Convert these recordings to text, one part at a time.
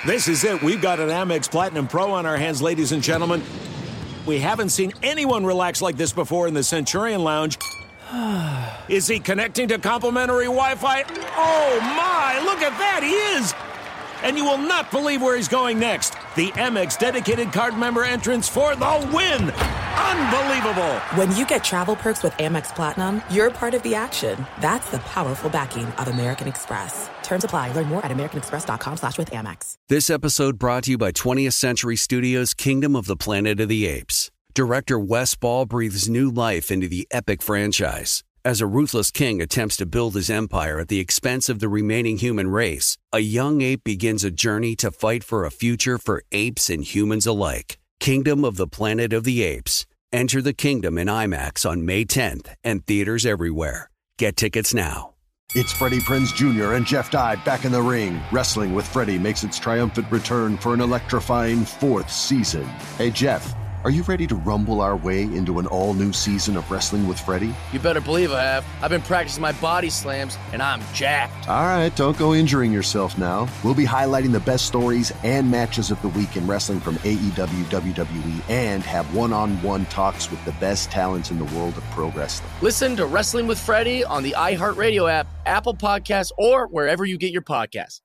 This is it. We've got an Amex Platinum Pro on our hands, ladies and gentlemen. We haven't seen anyone relax like this before in the Centurion Lounge. Is he connecting to complimentary Wi-Fi? Oh, my. Look at that. He is. And you will not believe where he's going next. The Amex dedicated card member entrance for the win. Unbelievable. When you get travel perks with Amex Platinum, you're part of the action. That's the powerful backing of American Express. Terms apply. Learn more at americanexpress.com/withAmex. This episode brought to you by 20th Century Studios' Kingdom of the Planet of the Apes. Director Wes Ball breathes new life into the epic franchise. As a ruthless king attempts to build his empire at the expense of the remaining human race, a young ape begins a journey to fight for a future for apes and humans alike. Kingdom of the Planet of the Apes. Enter the kingdom in IMAX on May 10th and theaters everywhere. Get tickets now. It's Freddie Prinze Jr. and Jeff Dye back in the ring. Wrestling with Freddie makes its triumphant return for an electrifying 4th season. Hey, Jeff, are you ready to rumble our way into an all-new season of Wrestling with Freddie? You better believe I have. I've been practicing my body slams, and I'm jacked. All right, don't go injuring yourself now. We'll be highlighting the best stories and matches of the week in wrestling from AEW, WWE, and have one-on-one talks with the best talents in the world of pro wrestling. Listen to Wrestling with Freddie on the iHeartRadio app, Apple Podcasts, or wherever you get your podcasts.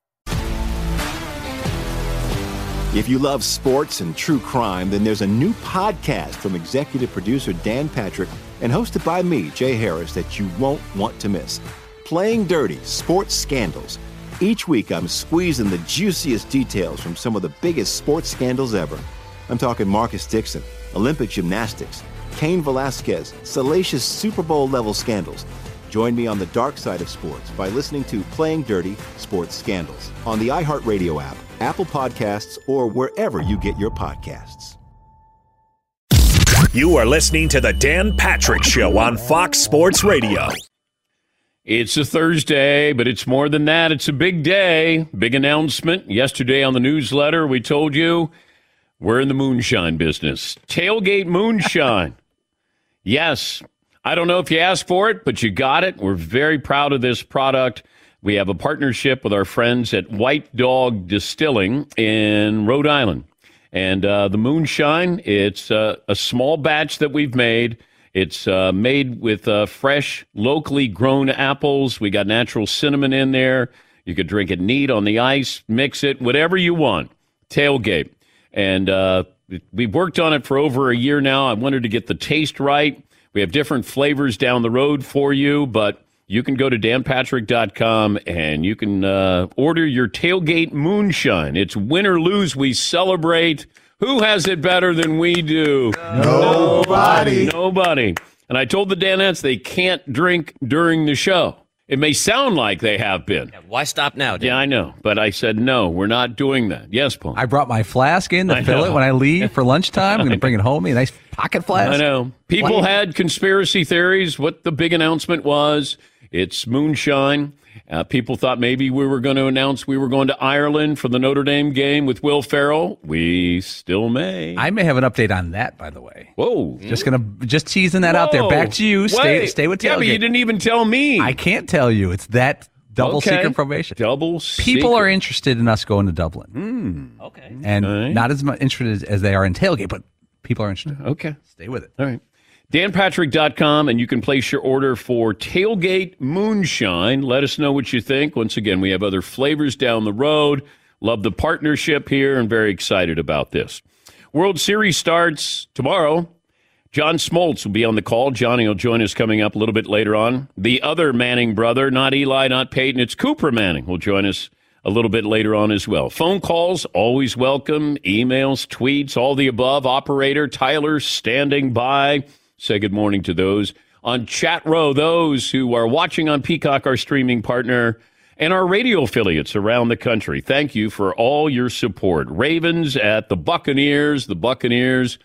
If you love sports and true crime, then there's a new podcast from executive producer Dan Patrick and hosted by me, Jay Harris, that you won't want to miss. Playing Dirty: Sports Scandals. Each week, I'm squeezing the juiciest details from some of the biggest sports scandals ever. I'm talking Marcus Dixon, Olympic gymnastics, Cain Velasquez, salacious Super Bowl-level scandals. Join me on the dark side of sports by listening to Playing Dirty: Sports Scandals on the iHeartRadio app, Apple Podcasts, or wherever you get your podcasts. You are listening to the Dan Patrick Show on Fox Sports Radio. It's a Thursday, but it's more than that. It's a big day. Big announcement. Yesterday on the newsletter, we told you we're in the moonshine business. Tailgate moonshine. Yes. I don't know if you asked for it, but you got it. We're very proud of this product. We have a partnership with our friends at White Dog Distilling in Rhode Island. And the moonshine, it's a small batch that we've made. It's made with fresh, locally grown apples. We got natural cinnamon in there. You could drink it neat on the ice, mix it, whatever you want. Tailgate. And we've worked on it for over a year now. I wanted to get the taste right. We have different flavors down the road for you, but you can go to danpatrick.com and you can order your Tailgate Moonshine. It's win or lose, we celebrate. Who has it better than we do? Nobody. Nobody. And I told the Danettes they can't drink during the show. It may sound like they have been. Yeah, why stop now, Dan? Yeah, I know. But I said, no, we're not doing that. Yes, Paul. I brought my flask in to fill it when I leave for lunchtime. I'm going to bring it home, a nice pocket flask. I know. People had conspiracy theories, what the big announcement was. It's moonshine. People thought maybe we were going to announce we were going to Ireland for the Notre Dame game with Will Ferrell. We still may. I may have an update on that, by the way. Whoa. Just teasing that out there. Back to you. Stay with Tailgate. Yeah, but you didn't even tell me. I can't tell you. It's that double secret information. Double secret. People are interested in us going to Dublin. Okay. And not as much interested as they are in Tailgate, but people are interested. Okay. Stay with it. All right. danpatrick.com, and you can place your order for Tailgate Moonshine. Let us know what you think. Once again, we have other flavors down the road. Love the partnership here and very excited about this. World Series starts tomorrow. John Smoltz will be on the call. Johnny will join us coming up a little bit later on. The other Manning brother, not Eli, not Peyton, it's Cooper Manning, will join us a little bit later on as well. Phone calls, always welcome. Emails, tweets, all the above. Operator Tyler standing by. Say good morning to those on Chat Row, those who are watching on Peacock, our streaming partner, and our radio affiliates around the country. Thank you for all your support. Ravens at the Buccaneers. The Buccaneers,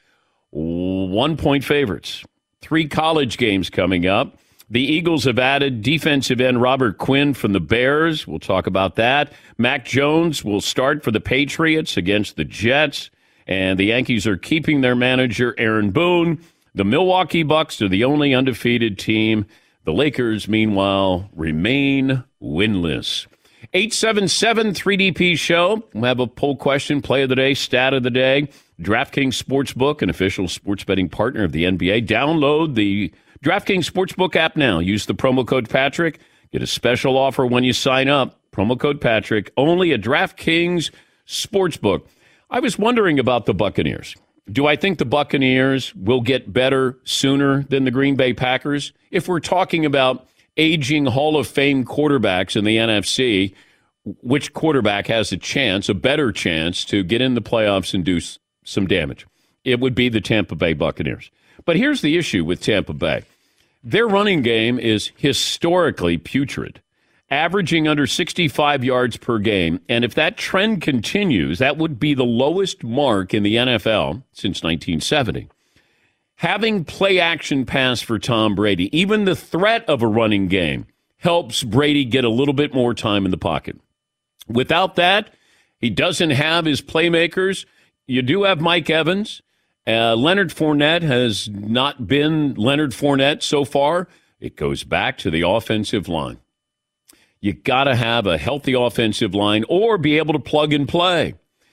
1-point favorites. 3 college games coming up. The Eagles have added defensive end Robert Quinn from the Bears. We'll talk about that. Mac Jones will start for the Patriots against the Jets. And the Yankees are keeping their manager, Aaron Boone. The Milwaukee Bucks are the only undefeated team. The Lakers, meanwhile, remain winless. 877-3DP-SHOW. We'll have a poll question, play of the day, stat of the day. DraftKings Sportsbook, an official sports betting partner of the NBA. Download the DraftKings Sportsbook app now. Use the promo code Patrick. Get a special offer when you sign up. Promo code Patrick. Only at DraftKings Sportsbook. I was wondering about the Buccaneers. Do I think the Buccaneers will get better sooner than the Green Bay Packers? If we're talking about aging Hall of Fame quarterbacks in the NFC, which quarterback has a better chance to get in the playoffs and do some damage? It would be the Tampa Bay Buccaneers. But here's the issue with Tampa Bay. Their running game is historically putrid, averaging under 65 yards per game. And if that trend continues, that would be the lowest mark in the NFL since 1970. Having play-action pass for Tom Brady, even the threat of a running game, helps Brady get a little bit more time in the pocket. Without that, he doesn't have his playmakers. You do have Mike Evans. Leonard Fournette has not been Leonard Fournette so far. It goes back to the offensive line. You got to have a healthy offensive line or be able to plug and play.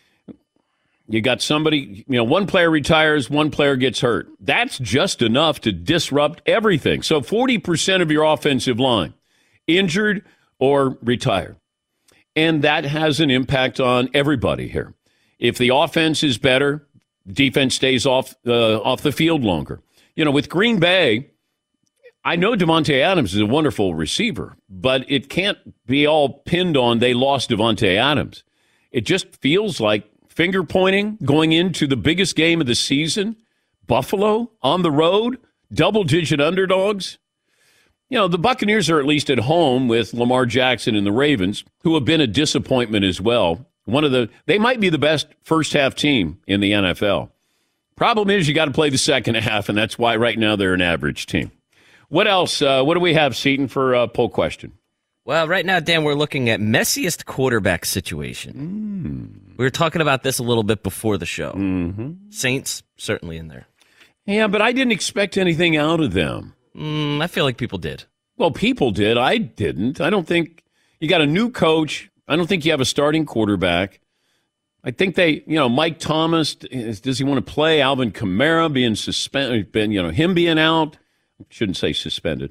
You got somebody, one player retires, one player gets hurt. That's just enough to disrupt everything. So 40% of your offensive line injured or retired. And that has an impact on everybody here. If the offense is better, defense stays off the field longer. With Green Bay, I know Davante Adams is a wonderful receiver, but it can't be all pinned on they lost Davante Adams. It just feels like finger pointing going into the biggest game of the season. Buffalo on the road, double-digit underdogs. The Buccaneers are at least at home with Lamar Jackson and the Ravens, who have been a disappointment as well. They might be the best first-half team in the NFL. Problem is you got to play the second half, and that's why right now they're an average team. What else? What do we have, Seton, for a poll question? Well, right now, Dan, we're looking at messiest quarterback situation. We were talking about this a little bit before the show. Mm-hmm. Saints, certainly in there. Yeah, but I didn't expect anything out of them. I feel like people did. Well, people did. I didn't. I don't think you got a new coach. I don't think you have a starting quarterback. I think Mike Thomas, does he want to play? Alvin Kamara being suspended, him being out. Shouldn't say suspended.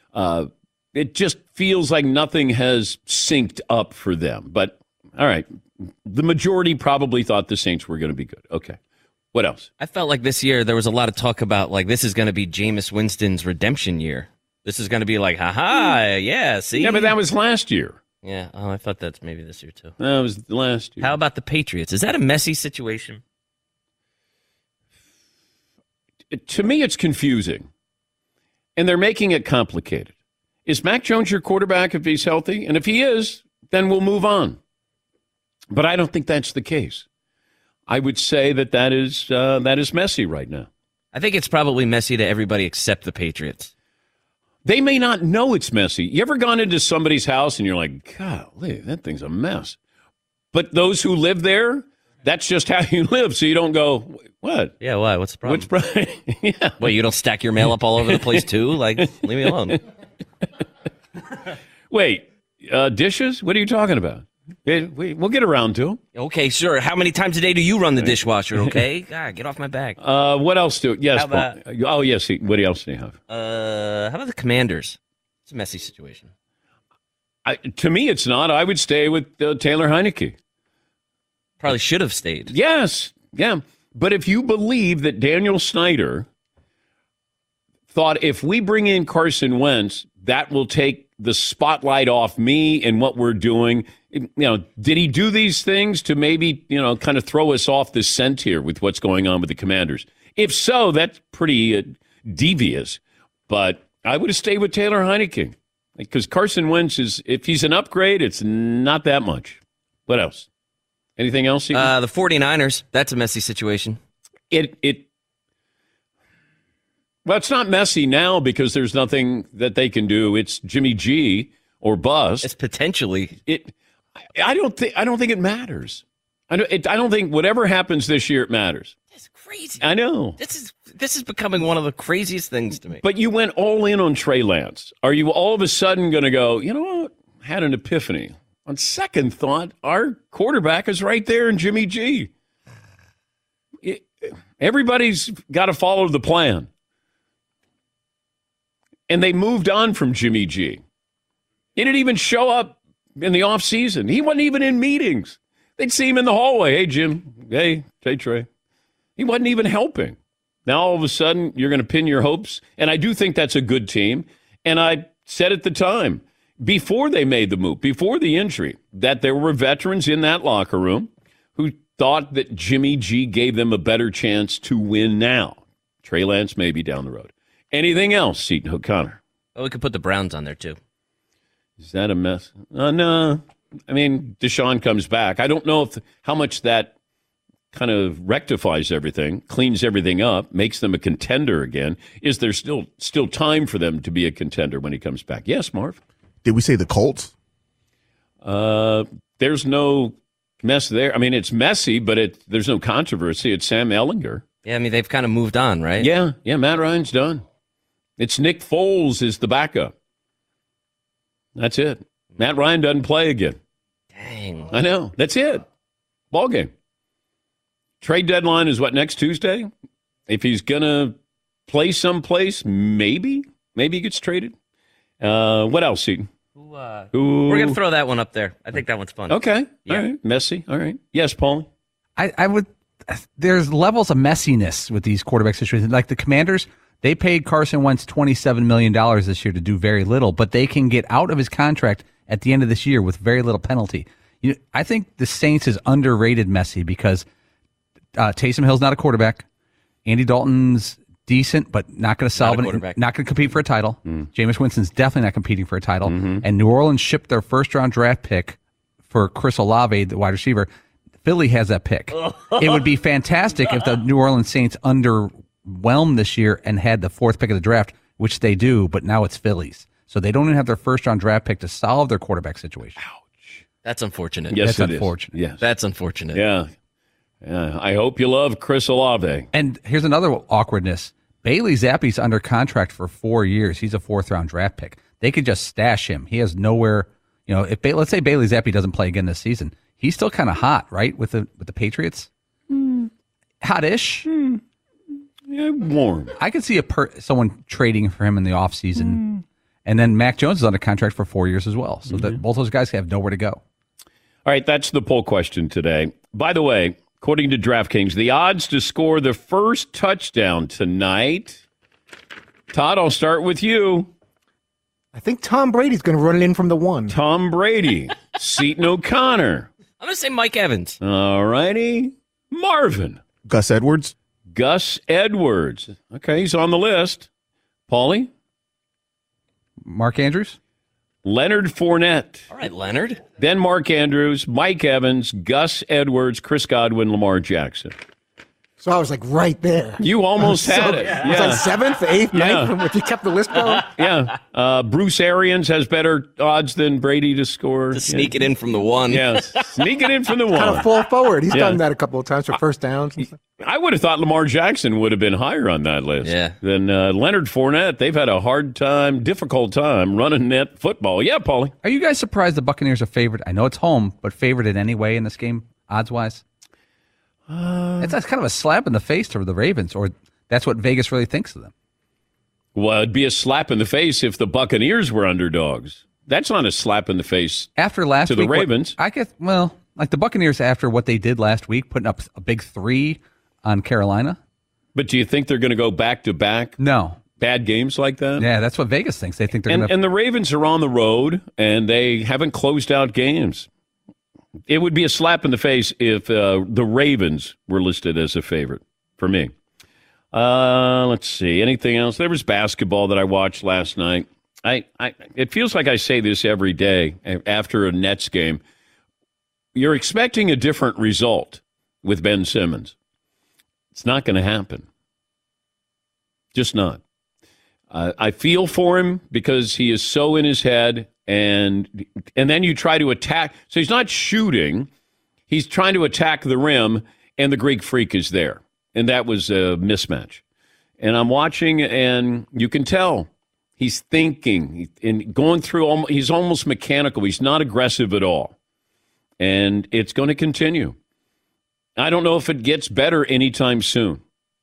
It just feels like nothing has synced up for them. But, all right, the majority probably thought the Saints were going to be good. Okay. What else? I felt like this year there was a lot of talk about, this is going to be Jameis Winston's redemption year. This is going to be yeah, see? Yeah, but that was last year. Yeah, I thought that's maybe this year, too. That was last year. How about the Patriots? Is that a messy situation? To me, it's confusing. And they're making it complicated. Is Mac Jones your quarterback if he's healthy? And if he is, then we'll move on. But I don't think that's the case. I would say that is messy right now. I think it's probably messy to everybody except the Patriots. They may not know it's messy. You ever gone into somebody's house and you're like, golly, that thing's a mess. But those who live there, that's just how you live. So you don't go, what? Yeah, why? What's the problem? Yeah. Well, you don't stack your mail up all over the place, too? Leave me alone. Wait, dishes? What are you talking about? We'll get around to them. Okay, sure. How many times a day do you run the dishwasher, okay? God, get off my back. What else do? Yes, how about, oh, yes. What else do you have? How about the Commanders? It's a messy situation. To me, it's not. I would stay with Taylor Heineke. Probably should have stayed. Yes, yeah. But if you believe that Daniel Snyder thought if we bring in Carson Wentz, that will take the spotlight off me and what we're doing. Did he do these things to maybe, kind of throw us off the scent here with what's going on with the Commanders? If so, that's pretty devious. But I would have stayed with Taylor Heineke because Carson Wentz if he's an upgrade, it's not that much. What else? Anything else? The 49ers, that's a messy situation. Well, it's not messy now because there's nothing that they can do. It's Jimmy G or bust. It's potentially. I don't think it matters. I don't think whatever happens this year it matters. That's crazy. I know. This is becoming one of the craziest things to me. But you went all in on Trey Lance. Are you all of a sudden going to go, you know what? Had an epiphany. on second thought, our quarterback is right there in Jimmy G. Everybody's got to follow the plan. And they moved on from Jimmy G. He didn't even show up in the offseason. He wasn't even in meetings. They'd see him in the hallway. Hey, Jim. Hey, Trey. He wasn't even helping. Now, all of a sudden, you're going to pin your hopes. And I do think that's a good team. And I said at the time, before they made the move, before the injury, that there were veterans in that locker room who thought that Jimmy G gave them a better chance to win now. Trey Lance maybe down the road. Anything else, Seton O'Connor? Well, we could put the Browns on there, too. Is that a mess? No. I mean, Deshaun comes back. I don't know how much that kind of rectifies everything, cleans everything up, makes them a contender again. Is there still time for them to be a contender when he comes back? Yes, Marv. Did we say the Colts? There's no mess there. I mean, it's messy, but there's no controversy. It's Sam Ehlinger. Yeah, I mean, they've kind of moved on, right? Yeah, Matt Ryan's done. It's Nick Foles is the backup. That's it. Matt Ryan doesn't play again. Dang. I know. That's it. Ball game. Trade deadline is what, next Tuesday? If he's going to play someplace, maybe he gets traded. What else, Seton? We're going to throw that one up there. I think that one's fun. Okay. Yeah. All right. Messy. All right. Yes, Paul. I would. There's levels of messiness with these quarterback situations. Like the Commanders, they paid Carson Wentz $27 million this year to do very little, but they can get out of his contract at the end of this year with very little penalty. I think the Saints is underrated messy because Taysom Hill's not a quarterback. Andy Dalton's decent, but not going to solve it. Not going to compete for a title. Jameis Winston's definitely not competing for a title. And New Orleans shipped their first-round draft pick for Chris Olave, the wide receiver. Philly has that pick. It would be fantastic if the New Orleans Saints underwhelmed this year and had the fourth pick of the draft, which they do, but now it's Philly's. So they don't even have their first-round draft pick to solve their quarterback situation. Ouch. That's unfortunate. Yes, That's unfortunate. Yes. That's unfortunate. Yeah. I hope you love Chris Olave. And here's another awkwardness. Bailey Zappi's under contract for 4 years. He's a fourth-round draft pick. They could just stash him. He has nowhere. If let's say Bailey Zappi doesn't play again this season, he's still kind of hot, right, with the Patriots? Hot-ish. Yeah, warm. I could see someone trading for him in the offseason. And then Mac Jones is under contract for 4 years as well. So that both those guys have nowhere to go. All right, that's the poll question today. By the way, according to DraftKings, the odds to score the first touchdown tonight. Todd, I'll start with you. I think Tom Brady's going to run it in from the one. Tom Brady. Seton O'Connor. I'm going to say Mike Evans. All righty. Marvin. Gus Edwards. Gus Edwards. Okay, he's on the list. Paulie. Mark Andrews. Leonard Fournette. All right, Leonard. Then Mark Andrews, Mike Evans, Gus Edwards, Chris Godwin, Lamar Jackson. So I was like right there. You almost had it. Yeah. Was I seventh, eighth, ninth? If you kept the list going? Yeah. Bruce Arians has better odds than Brady to score. To sneak it in from the one. Yeah, sneak it in from the one. Kind of full forward. He's done that a couple of times for first downs. And stuff. I would have thought Lamar Jackson would have been higher on that list than Leonard Fournette. They've had a difficult time running net football. Yeah, Paulie. Are you guys surprised the Buccaneers are favored? I know it's home, but favored in any way in this game, odds-wise? That's kind of a slap in the face to the Ravens, or that's what Vegas really thinks of them. Well, it'd be a slap in the face if the Buccaneers were underdogs. That's not a slap in the face after last to week, the Ravens. like the Buccaneers after what they did last week, putting up a big 3 on Carolina. But do you think they're going to go back-to-back? No. Bad games like that? Yeah, that's what Vegas thinks. They think they're going to. And the Ravens are on the road, and they haven't closed out games. It would be a slap in the face if the Ravens were listed as a favorite for me. Let's see. Anything else? There was basketball that I watched last night. It feels like I say this every day after a Nets game. You're expecting a different result with Ben Simmons. It's not going to happen. Just not. I feel for him because he is so in his head. And then you try to attack. So he's not shooting. He's trying to attack the rim, and the Greek Freak is there. And that was a mismatch. And I'm watching, and you can tell he's thinking and going through. He's almost mechanical. He's not aggressive at all. and it's going to continue. I don't know if it gets better anytime soon.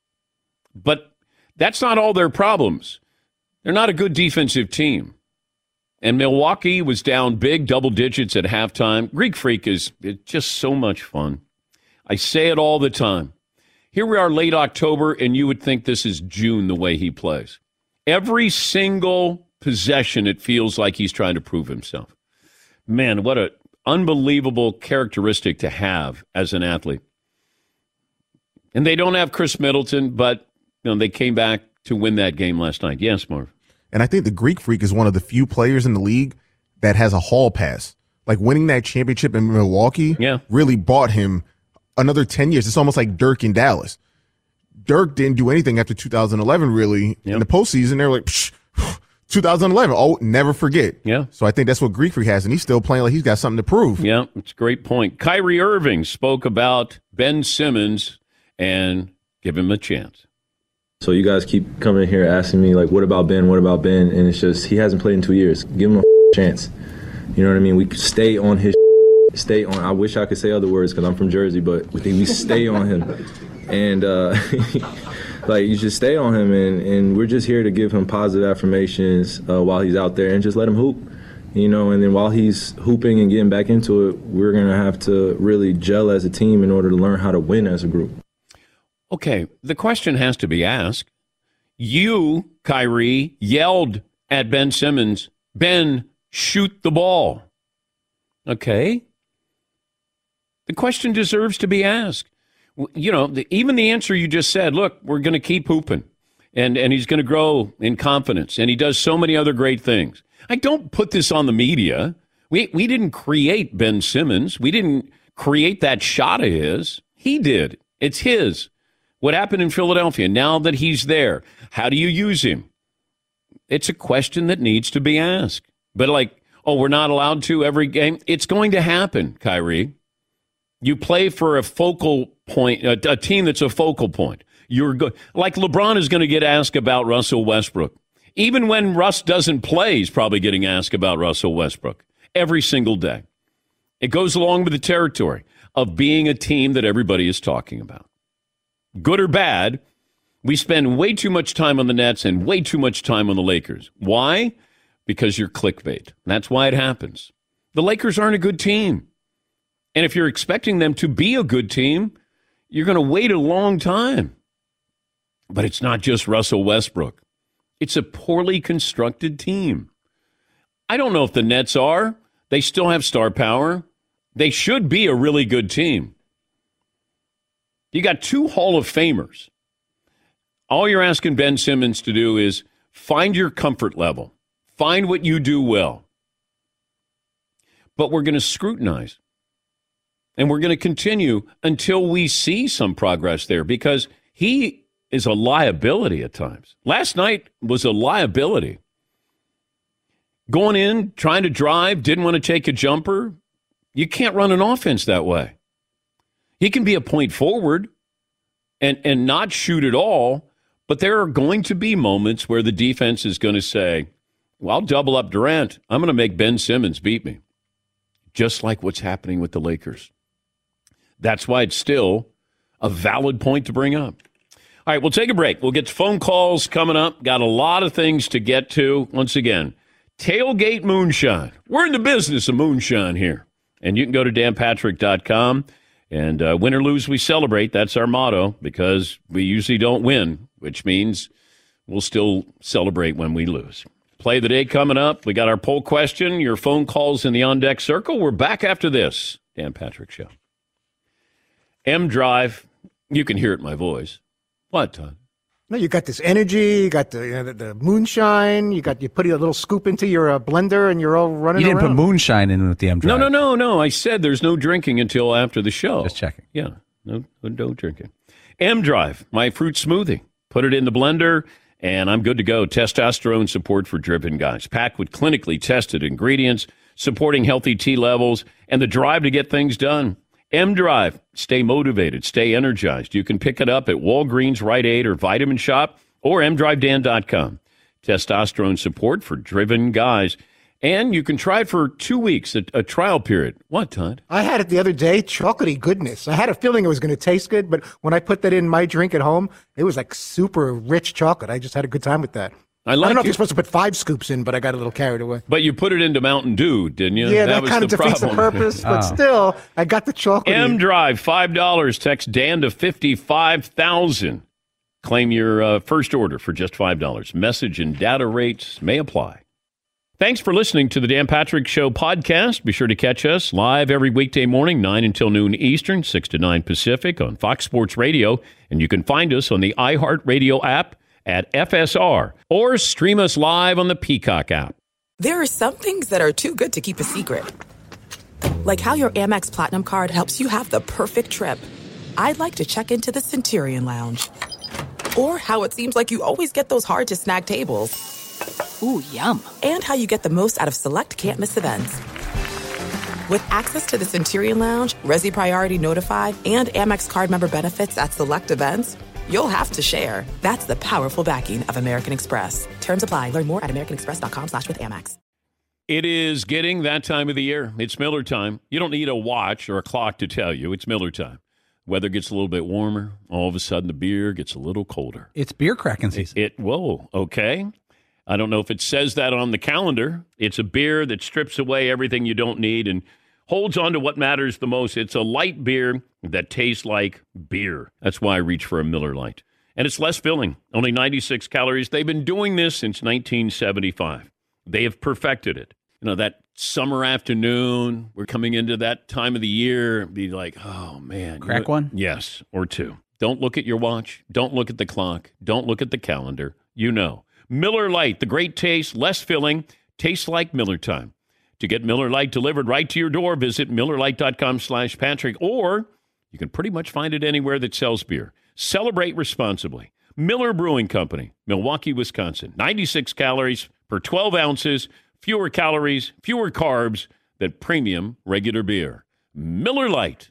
But that's not all their problems. They're not a good defensive team. And Milwaukee was down big double digits at halftime. Greek Freak is just so much fun. I say it all the time. Here we are late October, and you would think this is June the way he plays. Every single possession, it feels like he's trying to prove himself. Man, what an unbelievable characteristic to have as an athlete. And they don't have Chris Middleton, but they came back to win that game last night. Yes, Marv. And I think the Greek Freak is one of the few players in the league that has a hall pass. Like winning that championship in Milwaukee really bought him another 10 years. It's almost like Dirk in Dallas. Dirk didn't do anything after 2011, really. In the postseason, they're like, 2011, oh, never forget. Yeah. So I think that's what Greek Freak has, and he's still playing like he's got something to prove. Yeah, it's a great point. Kyrie Irving spoke about Ben Simmons and give him a chance. So you guys keep coming here asking me, like, what about Ben? What about Ben? And it's just, he hasn't played in 2 years. Give him a chance. You know what I mean? We stay on his stay on. I wish I could say other words because I'm from Jersey, but we stay on him. And, like, you just stay on him. And we're just here to give him positive affirmations while he's out there and just let him hoop. And then while he's hooping and getting back into it, we're going to have to really gel as a team in order to learn how to win as a group. Okay, the question has to be asked. You, Kyrie, yelled at Ben Simmons, Ben, shoot the ball. Okay. The question deserves to be asked. Even the answer you just said, look, we're going to keep hooping, and he's going to grow in confidence, and he does so many other great things. I don't put this on the media. We didn't create Ben Simmons. We didn't create that shot of his. He did. It's his. What happened in Philadelphia? Now that he's there, how do you use him? It's a question that needs to be asked. But we're not allowed to every game. It's going to happen, Kyrie. You play for a focal point, a team that's a focal point. Like LeBron is going to get asked about Russell Westbrook. Even when Russ doesn't play, he's probably getting asked about Russell Westbrook every single day. It goes along with the territory of being a team that everybody is talking about. Good or bad, we spend way too much time on the Nets and way too much time on the Lakers. Why? Because you're clickbait. That's why it happens. The Lakers aren't a good team. And if you're expecting them to be a good team, you're going to wait a long time. But it's not just Russell Westbrook. It's a poorly constructed team. I don't know if the Nets are. They still have star power. They should be a really good team. You got 2 Hall of Famers. All you're asking Ben Simmons to do is find your comfort level. Find what you do well. But we're going to scrutinize. And we're going to continue until we see some progress there because he is a liability at times. Last night was a liability. Going in, trying to drive, didn't want to take a jumper. You can't run an offense that way. He can be a point forward and not shoot at all, but there are going to be moments where the defense is going to say, well, I'll double up Durant. I'm going to make Ben Simmons beat me. Just like what's happening with the Lakers. That's why it's still a valid point to bring up. All right, we'll take a break. We'll get to phone calls coming up. Got a lot of things to get to. Once again, Tailgate Moonshine. We're in the business of moonshine here. And you can go to danpatrick.com. And win or lose, we celebrate. That's our motto because we usually don't win, which means we'll still celebrate when we lose. Play of the day coming up. We got our poll question, your phone calls in the on-deck circle. We're back after this. Dan Patrick Show. M Drive. You can hear it in my voice. What, Todd? No, you got this energy. You got the moonshine. You put a little scoop into your blender, and you're all running around. You didn't put moonshine in with the M Drive. No. I said there's no drinking until after the show. Just checking. Yeah, no drinking. M Drive, my fruit smoothie. Put it in the blender, and I'm good to go. Testosterone support for driven guys. Packed with clinically tested ingredients, supporting healthy T levels, and the drive to get things done. M Drive. Stay motivated. Stay energized. You can pick it up at Walgreens, Rite Aid, or Vitamin Shop, or mdrivedan.com. Testosterone support for driven guys. And you can try it for 2 weeks, a trial period. What, Todd? I had it the other day, chocolatey goodness. I had a feeling it was going to taste good, but when I put that in my drink at home, it was like super rich chocolate. I just had a good time with that. I don't know if you're supposed to put 5 scoops in, but I got a little carried away. But you put it into Mountain Dew, didn't you? Yeah, that kind of defeats the purpose, but still, I got the chocolate. M-Drive, $5. Text Dan to 55,000. Claim your first order for just $5. Message and data rates may apply. Thanks for listening to the Dan Patrick Show podcast. Be sure to catch us live every weekday morning, 9 until noon Eastern, 6 to 9 Pacific on Fox Sports Radio. And you can find us on the iHeartRadio app at FSR or stream us live on the Peacock app. There are some things that are too good to keep a secret. Like how your Amex Platinum card helps you have the perfect trip. I'd like to check into the Centurion Lounge. Or how it seems like you always get those hard-to-snag tables. Ooh, yum. And how you get the most out of select can't-miss events. With access to the Centurion Lounge, Resi Priority Notified, and Amex card member benefits at select events, you'll have to share. That's the powerful backing of American Express. Terms apply. Learn more at americanexpress.com/withAmex. It is getting that time of the year. It's Miller time. You don't need a watch or a clock to tell you. It's Miller time. Weather gets a little bit warmer. All of a sudden, the beer gets a little colder. It's beer cracking season. Whoa, okay. I don't know if it says that on the calendar. It's a beer that strips away everything you don't need and holds on to what matters the most. It's a light beer that tastes like beer. That's why I reach for a Miller Lite. And it's less filling, only 96 calories. They've been doing this since 1975. They have perfected it. You know, that summer afternoon, we're coming into that time of the year, be like, oh, man. Crack one? Yes, or two. Don't look at your watch. Don't look at the clock. Don't look at the calendar. You know. Miller Lite, the great taste, less filling, tastes like Miller time. To get Miller Lite delivered right to your door, visit MillerLite.com/Patrick, or you can pretty much find it anywhere that sells beer. Celebrate responsibly. Miller Brewing Company, Milwaukee, Wisconsin. 96 calories per 12 ounces, fewer calories, fewer carbs than premium regular beer. Miller Lite.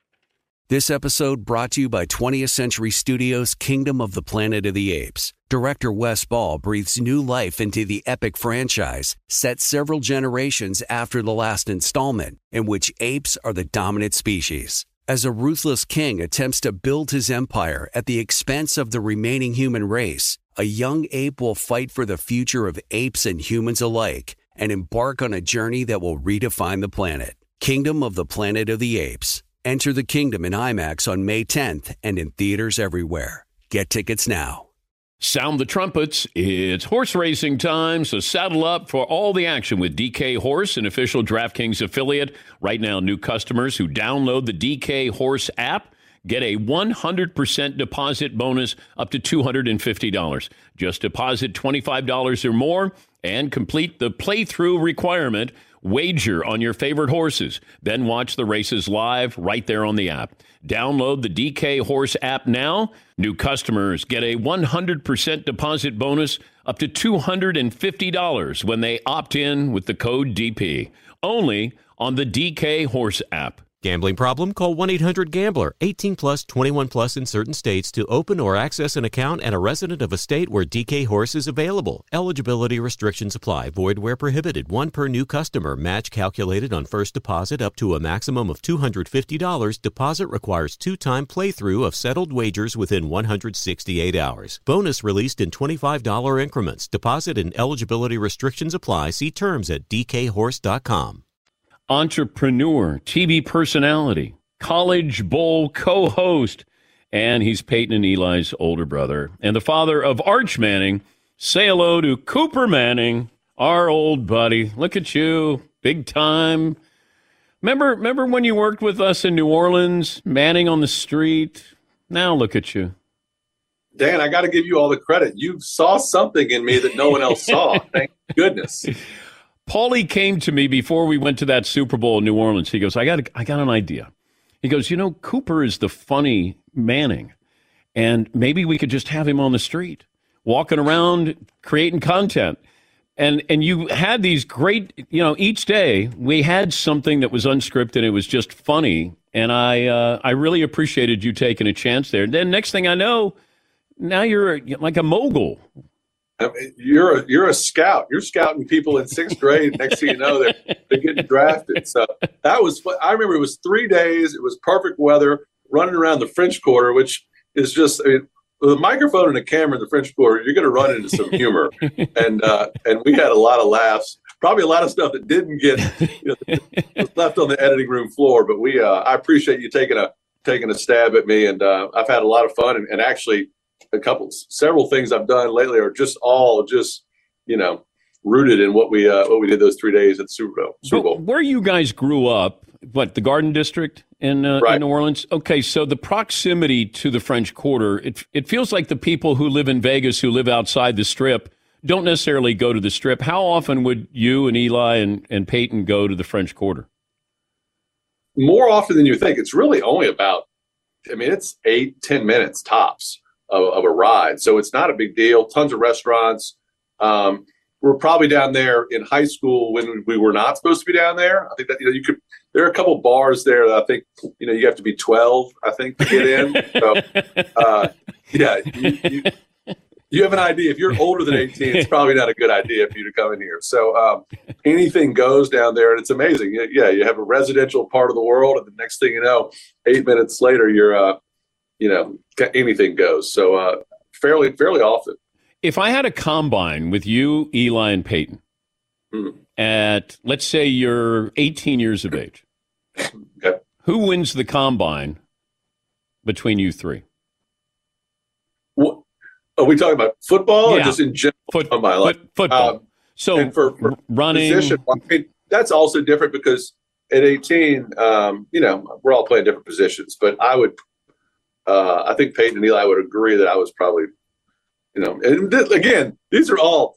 This episode brought to you by 20th Century Studios' Kingdom of the Planet of the Apes. Director Wes Ball breathes new life into the epic franchise, set several generations after the last installment, in which apes are the dominant species. As a ruthless king attempts to build his empire at the expense of the remaining human race, a young ape will fight for the future of apes and humans alike and embark on a journey that will redefine the planet. Kingdom of the Planet of the Apes. Enter the kingdom in IMAX on May 10th and in theaters everywhere. Get tickets now. Sound the trumpets. It's horse racing time, so saddle up for all the action with DK Horse, an official DraftKings affiliate. Right now, new customers who download the DK Horse app get a 100% deposit bonus up to $250. Just deposit $25 or more and complete the playthrough requirement. Wager on your favorite horses. Then watch the races live right there on the app. Download the DK Horse app now. New customers get a 100% deposit bonus up to $250 when they opt in with the code DP. Only on the DK Horse app. Gambling problem? Call 1-800-GAMBLER. 18 plus, 21 plus in certain states to open or access an account and a resident of a state where DK Horse is available. Eligibility restrictions apply. Void where prohibited. One per new customer. Match calculated on first deposit up to a maximum of $250. Deposit requires 2-time playthrough of settled wagers within 168 hours. Bonus released in $25 increments. Deposit and eligibility restrictions apply. See terms at dkhorse.com. Entrepreneur, TV personality, College Bowl co-host, and he's Peyton and Eli's older brother, and the father of Arch Manning. Say hello to Cooper Manning, our old buddy. Look at you, big time. Remember when you worked with us in New Orleans, Manning on the street? Now look at you. Dan, I got to give you all the credit. You saw something in me that no one else saw. Thank goodness. Paulie came to me before we went to that Super Bowl in New Orleans. He goes, I got an idea. He goes, Cooper is the funny Manning, and maybe we could just have him on the street, walking around, creating content. And you had these great, each day we had something that was unscripted. It was just funny, and I really appreciated you taking a chance there. Then next thing I know, now you're like a mogul. I mean, you're a scout. You're scouting people in 6th grade. Next thing you know, they're getting drafted. So that was. I remember it was 3 days. It was perfect weather. Running around the French Quarter, which is just. I mean, with a microphone and a camera in the French Quarter, you're going to run into some humor, and we had a lot of laughs. Probably a lot of stuff that didn't get was left on the editing room floor. But I appreciate you taking a stab at me, and I've had a lot of fun. And actually, several things I've done lately are just rooted in what we did those 3 days at the Super Bowl. Where you guys grew up, what, the Garden District in New Orleans? Okay, so the proximity to the French Quarter, it feels like the people who live in Vegas, who live outside the Strip, don't necessarily go to the Strip. How often would you and Eli and Peyton go to the French Quarter? More often than you think. It's really only about, it's 8-10 minutes tops of a ride. So it's not a big deal. Tons of restaurants. We're probably down there in high school when we were not supposed to be down there. I think that, there are a couple bars there that I think, you have to be 12, I think, to get in. So, you have an idea. If you're older than 18, it's probably not a good idea for you to come in here. So anything goes down there, and it's amazing. Yeah, you have a residential part of the world, and the next thing you know, 8 minutes later, you're, anything goes. So fairly often. If I had a combine with you, Eli, and Peyton, at, let's say you're 18 years of age, okay. Who wins the combine between you three? What, are we talking about football or just in general? Football. So for running. Position, that's also different because at 18, we're all playing different positions. But I think Peyton and Eli would agree that I was probably, and again, these are all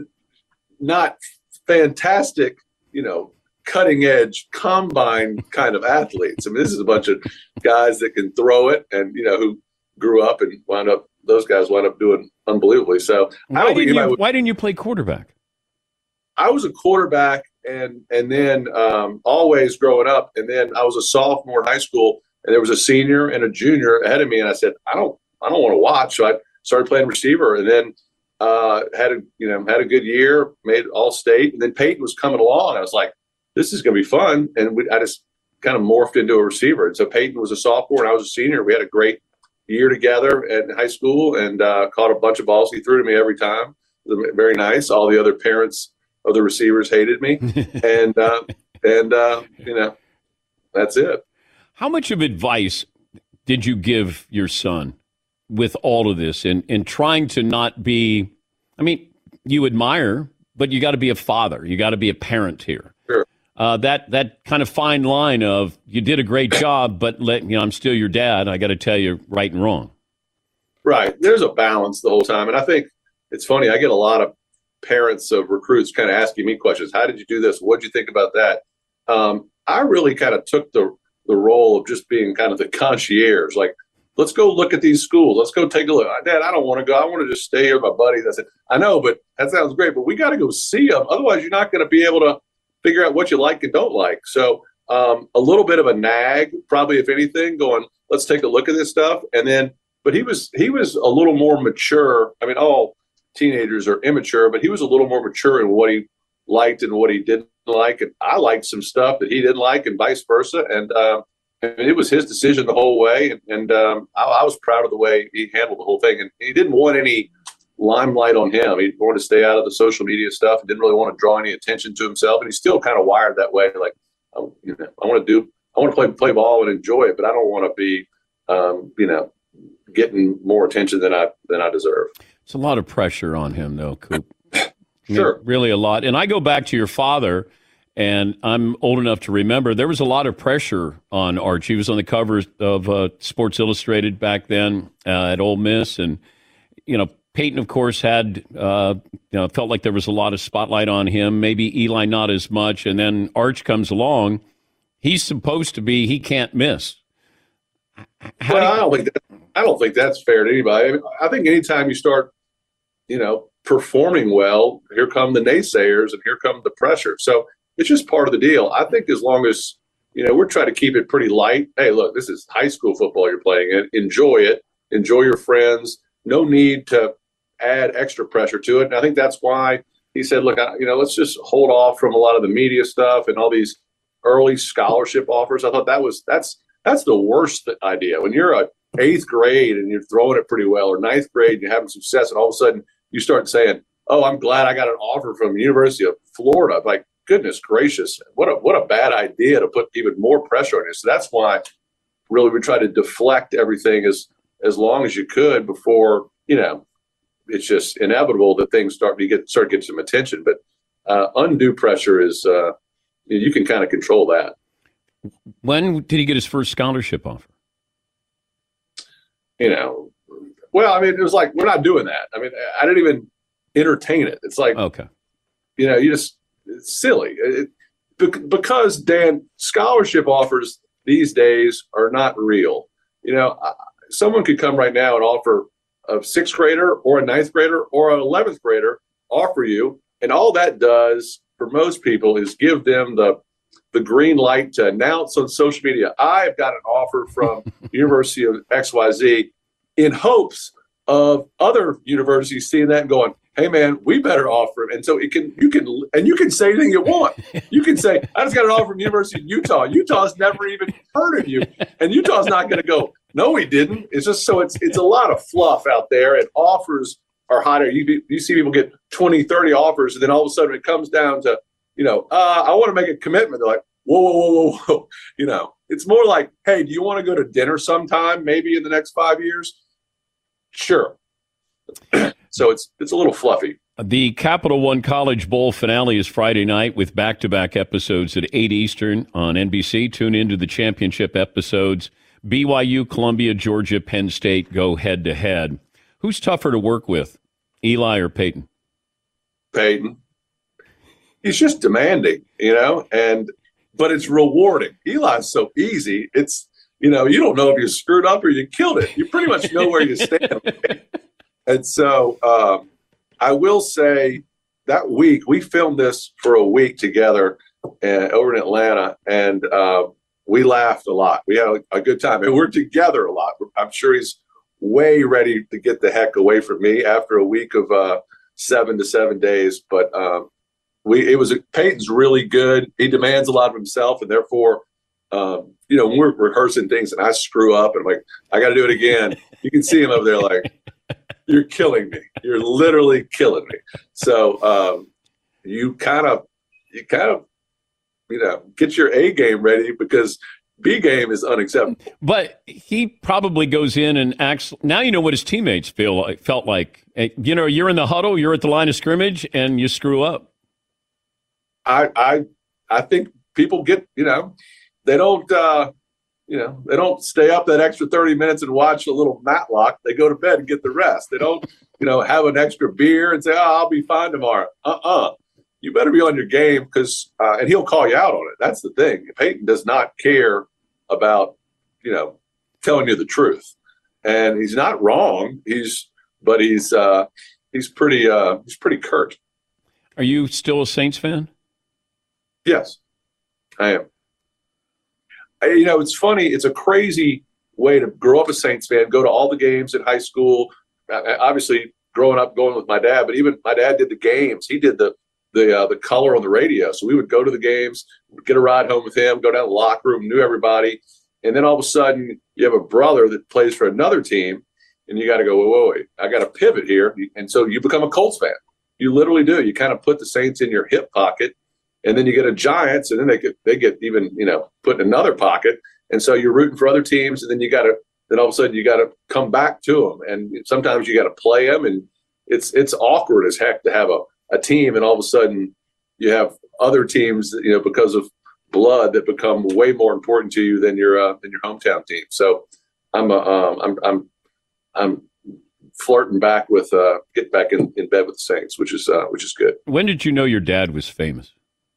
not fantastic, cutting edge combine kind of athletes. This is a bunch of guys that can throw it and, who grew up and those guys wound up doing unbelievably. So why didn't you play quarterback? I was a quarterback and then always growing up. And then I was a sophomore in high school and there was a senior and a junior ahead of me. And I said, I don't want to watch. So I started playing receiver and then had a good year, made All-State. And then Peyton was coming along. I was like, this is going to be fun. And I just kind of morphed into a receiver. And so Peyton was a sophomore and I was a senior. We had a great year together in high school and caught a bunch of balls. He threw to me every time. Very nice. All the other parents of the receivers hated me. and that's it. How much of advice did you give your son with all of this in trying to not be, you admire, but you got to be a father. You got to be a parent here. Sure. That kind of fine line of you did a great job, but I'm still your dad. I got to tell you right and wrong. Right. There's a balance the whole time. And I think it's funny. I get a lot of parents of recruits kind of asking me questions. How did you do this? What did you think about that? I really kind of took the role of just being kind of the concierge. Like, let's go look at these schools. Let's go take a look. Dad, I don't want to go. I want to just stay here with my buddies. I said, I know, but that sounds great, but we got to go see them. Otherwise, you're not going to be able to figure out what you like and don't like. So a little bit of a nag, probably, if anything, going, let's take a look at this stuff. And then, but he was a little more mature. All teenagers are immature, but he was a little more mature in what he liked and what he didn't like. And I liked some stuff that he didn't like and vice versa. And it was his decision the whole way. And I was proud of the way he handled the whole thing. And he didn't want any limelight on him. He wanted to stay out of the social media stuff. He didn't really want to draw any attention to himself. And he's still kind of wired that way. Like, I want to play ball and enjoy it, but I don't want to be, getting more attention than I deserve. It's a lot of pressure on him, though, Coop. Sure. Really a lot. And I go back to your father, and I'm old enough to remember there was a lot of pressure on Arch. He was on the cover of Sports Illustrated back then at Ole Miss. And, Peyton, of course, had, felt like there was a lot of spotlight on him. Maybe Eli not as much. And then Arch comes along. He's supposed to be, he can't miss. I don't think that's fair to anybody. I think anytime you start, performing well, here come the naysayers and here comes the pressure. So it's just part of the deal. I think as long as, we're trying to keep it pretty light. Hey, look, this is high school football you're playing in. Enjoy it. Enjoy your friends. No need to add extra pressure to it. And I think that's why he said, look, let's just hold off from a lot of the media stuff and all these early scholarship offers. I thought that's the worst idea. When you're a 8th grade and you're throwing it pretty well, or 9th grade and you're having success, and all of a sudden you start saying, oh, I'm glad I got an offer from the University of Florida. Like, goodness gracious, what a bad idea to put even more pressure on you. So that's why really we try to deflect everything as long as you could before, it's just inevitable that things start to get some attention. But undue pressure is you can kind of control that. When did he get his first scholarship offer? Well, it was like, we're not doing that. I didn't even entertain it. It's like, okay, it's silly. Because, Dan, scholarship offers these days are not real. Someone could come right now and offer a 6th grader or a 9th grader or an 11th grader, offer you, and all that does for most people is give them the green light to announce on social media, I've got an offer from University of XYZ, in hopes of other universities seeing that and going, hey man, we better offer him. And so you can say anything you want. You can say, I just got an offer from University of Utah. Utah's never even heard of you. And Utah's not going to go, no, we didn't. It's just, so it's a lot of fluff out there, and offers are higher. You see people get 20, 30 offers, and then all of a sudden it comes down to, I want to make a commitment. They're like, whoa. It's more like, hey, do you want to go to dinner sometime, maybe in the next 5 years? Sure. So it's a little fluffy. The Capital One College Bowl finale is Friday night with back-to-back episodes at 8 Eastern on NBC. Tune into the championship episodes. BYU, Columbia, Georgia, Penn State go head-to-head. Who's tougher to work with, Eli or Peyton? Peyton. He's just demanding, but it's rewarding. Eli's so easy. It's, you don't know if you screwed up or you killed it. You pretty much know where you stand. And so I will say that week, we filmed this for a week together over in Atlanta, and we laughed a lot. We had a good time, and we're together a lot. I'm sure he's way ready to get the heck away from me after a week of 7 to 7 days. But Peyton's really good. He demands a lot of himself, and therefore, when we're rehearsing things and I screw up and I'm like, I got to do it again. You can see him over there like, you're killing me. You're literally killing me. So you kind of, get your A game ready, because B game is unacceptable. But he probably goes in and acts. Now you know what his teammates felt like. You're in the huddle, you're at the line of scrimmage, and you screw up. I think people get, they don't stay up that extra 30 minutes and watch a little Matlock. They go to bed and get the rest. They don't, have an extra beer and say, I'll be fine tomorrow. You better be on your game, because, and he'll call you out on it. That's the thing. Peyton does not care about, telling you the truth, and he's not wrong. He's pretty curt. Are you still a Saints fan? Yes, I am. It's funny. It's a crazy way to grow up a Saints fan, go to all the games in high school. Obviously, growing up, going with my dad, but even my dad did the games. He did the color on the radio. So we would go to the games, get a ride home with him, go down to the locker room, knew everybody. And then all of a sudden, you have a brother that plays for another team, and you got to go, wait, I got to pivot here. And so you become a Colts fan. You literally do. You kind of put the Saints in your hip pocket, and then you get a Giants, and then they get even, put in another pocket. And so you're rooting for other teams, and then then all of a sudden you got to come back to them. And sometimes you got to play them, and it's awkward as heck to have a team, and all of a sudden you have other teams, because of blood, that become way more important to you than your hometown team. So I'm flirting back with get back in bed with the Saints, which is good. When did you know your dad was famous?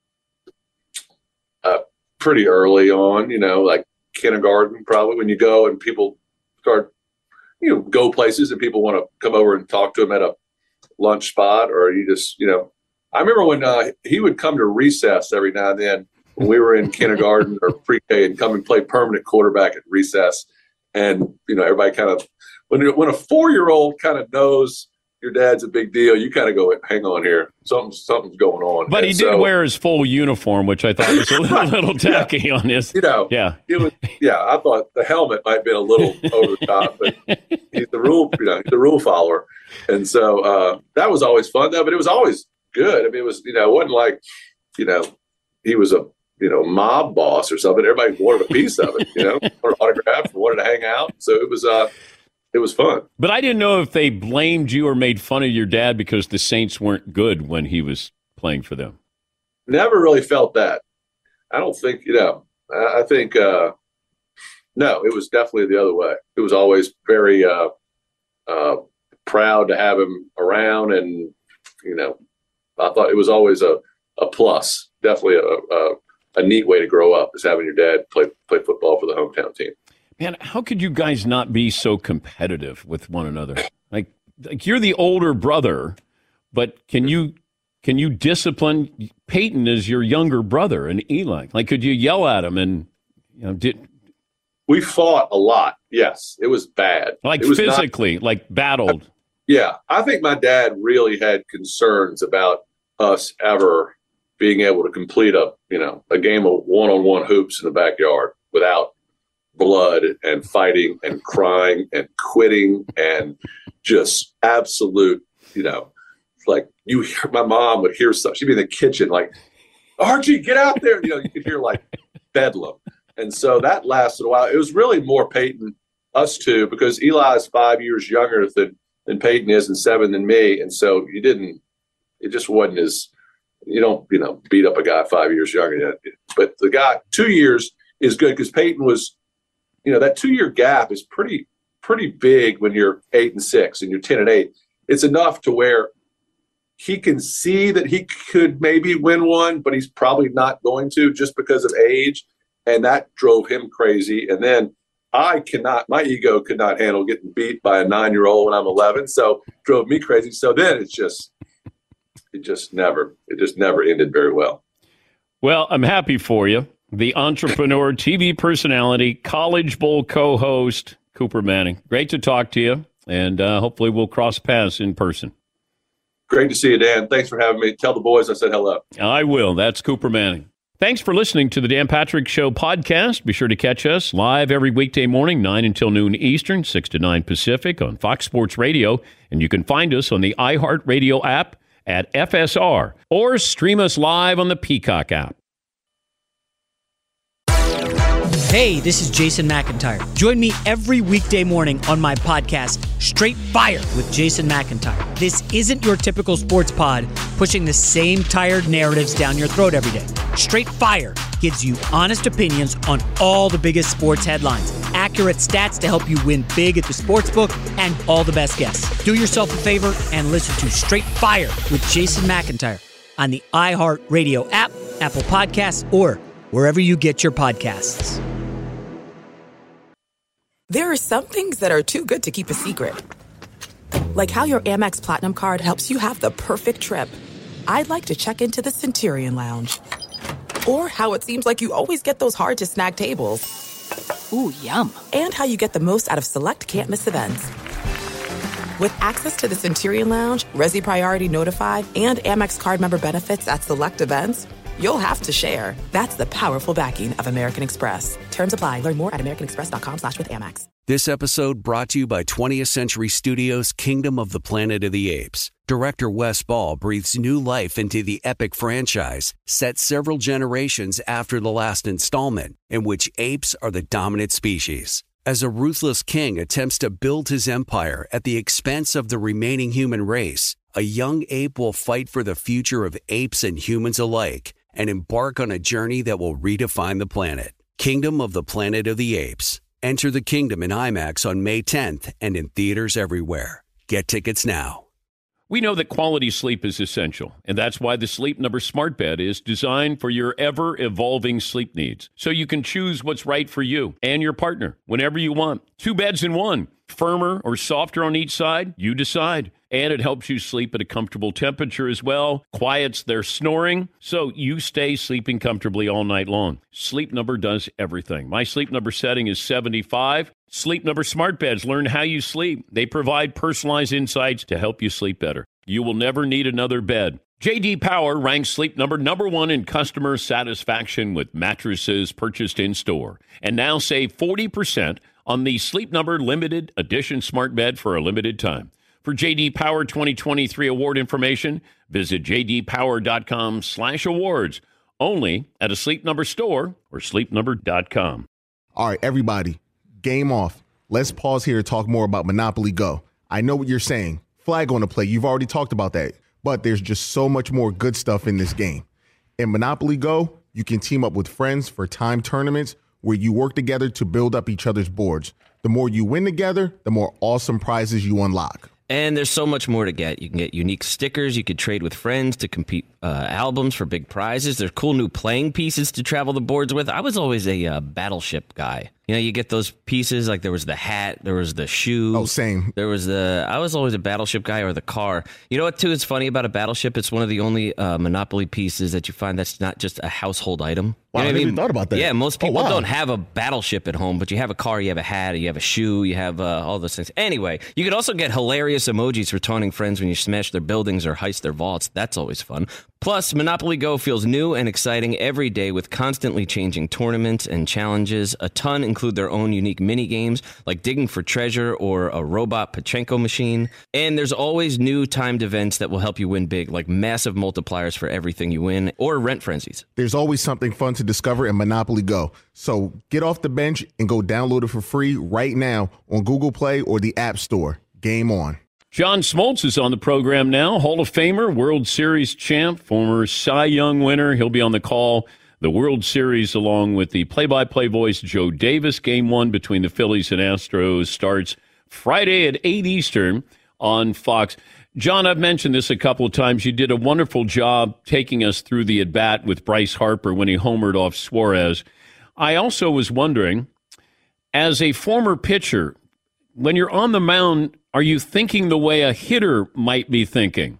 Pretty early on, like kindergarten, probably, when you go and people start, go places and people want to come over and talk to him at a lunch spot, or you just, I remember when he would come to recess every now and then when we were in kindergarten or pre-K, and come and play permanent quarterback at recess. And, everybody kind of, when a 4-year-old kind of knows, your dad's a big deal, you kind of go, hang on here, something's going on. But he did wear his full uniform, which I thought was a little tacky on his. It was. Yeah, I thought the helmet might have been a little over the top, but he's the rule, he's the rule follower, and so that was always fun though. But it was always good. I mean, it was, it wasn't like, he was a mob boss or something. Everybody wanted a piece of it, wanted an autograph, wanted to hang out. So it was fun. But I didn't know if they blamed you or made fun of your dad because the Saints weren't good when he was playing for them. Never really felt that. I don't think, I think, no, it was definitely the other way. It was always very proud to have him around. And, I thought it was always a plus. Definitely a neat way to grow up is having your dad play football for the hometown team. Man, how could you guys not be so competitive with one another? Like you're the older brother, but can you discipline Peyton as your younger brother and Eli? Like, could you yell at him and we fought a lot. Yes, it was bad. Like it was physically, like battled. Yeah, I think my dad really had concerns about us ever being able to complete a game of one-on-one hoops in the backyard without blood and fighting and crying and quitting and just absolute, like you hear, my mom would hear stuff. She'd be in the kitchen like, Archie, get out there. You could hear like bedlam. And so that lasted a while. It was really more Peyton, us two, because Eli is 5 years younger than Peyton is and 7 than me. And so it just wasn't as, you don't, beat up a guy 5 years younger. But the guy 2 years is good because Peyton was, that 2 year gap is pretty big when you're 8 and 6 and you're 10 and 8. It's enough to where he can see that he could maybe win one, but he's probably not going to just because of age. And that drove him crazy. And then my ego could not handle getting beat by a 9-year-old when I'm 11. So it drove me crazy. So then it just never ended very well. Well, I'm happy for you. The entrepreneur, TV personality, College Bowl co-host, Cooper Manning. Great to talk to you, and hopefully we'll cross paths in person. Great to see you, Dan. Thanks for having me. Tell the boys I said hello. I will. That's Cooper Manning. Thanks for listening to the Dan Patrick Show podcast. Be sure to catch us live every weekday morning, 9 until noon Eastern, 6 to 9 Pacific on Fox Sports Radio, and you can find us on the iHeartRadio app at FSR or stream us live on the Peacock app. Hey, this is Jason McIntyre. Join me every weekday morning on my podcast, Straight Fire with Jason McIntyre. This isn't your typical sports pod pushing the same tired narratives down your throat every day. Straight Fire gives you honest opinions on all the biggest sports headlines, accurate stats to help you win big at the sportsbook, and all the best guests. Do yourself a favor and listen to Straight Fire with Jason McIntyre on the iHeartRadio app, Apple Podcasts, or wherever you get your podcasts. There are some things that are too good to keep a secret. Like how your Amex Platinum card helps you have the perfect trip. I'd like to check into the Centurion Lounge. Or how it seems like you always get those hard-to-snag tables. Ooh, yum. And how you get the most out of select can't-miss events. With access to the Centurion Lounge, Resi Priority Notified, and Amex card member benefits at select events, you'll have to share. That's the powerful backing of American Express. Terms apply. Learn more at americanexpress.com/withAmex. This episode brought to you by 20th Century Studios' Kingdom of the Planet of the Apes. Director Wes Ball breathes new life into the epic franchise, set several generations after the last installment, in which apes are the dominant species. As a ruthless king attempts to build his empire at the expense of the remaining human race, a young ape will fight for the future of apes and humans alike and embark on a journey that will redefine the planet. Kingdom of the Planet of the Apes. Enter the kingdom in IMAX on May 10th and in theaters everywhere. Get tickets now. We know that quality sleep is essential, and that's why the Sleep Number Smart Bed is designed for your ever-evolving sleep needs, so you can choose what's right for you and your partner whenever you want. 2 beds in one, firmer or softer on each side, you decide. And it helps you sleep at a comfortable temperature as well, quiets their snoring, so you stay sleeping comfortably all night long. Sleep Number does everything. My Sleep Number setting is 75. Sleep Number smart beds. Learn how you sleep. They provide personalized insights to help you sleep better. You will never need another bed. J.D. Power ranks Sleep Number #1 in customer satisfaction with mattresses purchased in-store. And now save 40% on the Sleep Number limited edition smart bed for a limited time. For J.D. Power 2023 award information, visit jdpower.com/awards. Only at a Sleep Number store or sleepnumber.com. All right, everybody, game off. Let's pause here to talk more about Monopoly Go. I know what you're saying. Flag on the play. You've already talked about that. But there's just so much more good stuff in this game. In Monopoly Go, you can team up with friends for time tournaments where you work together to build up each other's boards. The more you win together, the more awesome prizes you unlock. And there's so much more to get. You can get unique stickers. You could trade with friends to compete albums for big prizes. There's cool new playing pieces to travel the boards with. I was always a battleship guy. You know, you get those pieces, like there was the hat, there was the shoe. Oh, same. I was always a battleship guy, or the car. You know what, too, is funny about a battleship? It's one of the only Monopoly pieces that you find that's not just a household item. Wow, You know I never even thought about that. Yeah, most people wow. don't have a battleship at home, but you have a car, you have a hat, you have a shoe, you have all those things. Anyway, you could also get hilarious emojis for taunting friends when you smash their buildings or heist their vaults. That's always fun. Plus, Monopoly Go feels new and exciting every day with constantly changing tournaments and challenges. A ton include their own unique mini games like digging for treasure or a robot Pachinko machine. And there's always new timed events that will help you win big, like massive multipliers for everything you win or rent frenzies. There's always something fun to discover in Monopoly Go. So get off the bench and go download it for free right now on Google Play or the App Store. Game on. John Smoltz is on the program now. Hall of Famer, World Series champ, former Cy Young winner. He'll be on the call. The World Series, along with the play-by-play voice Joe Davis. Game 1 between the Phillies and Astros starts Friday at 8 Eastern on Fox. John, I've mentioned this a couple of times. You did a wonderful job taking us through the at-bat with Bryce Harper when he homered off Suarez. I also was wondering, as a former pitcher, when you're on the mound, are you thinking the way a hitter might be thinking?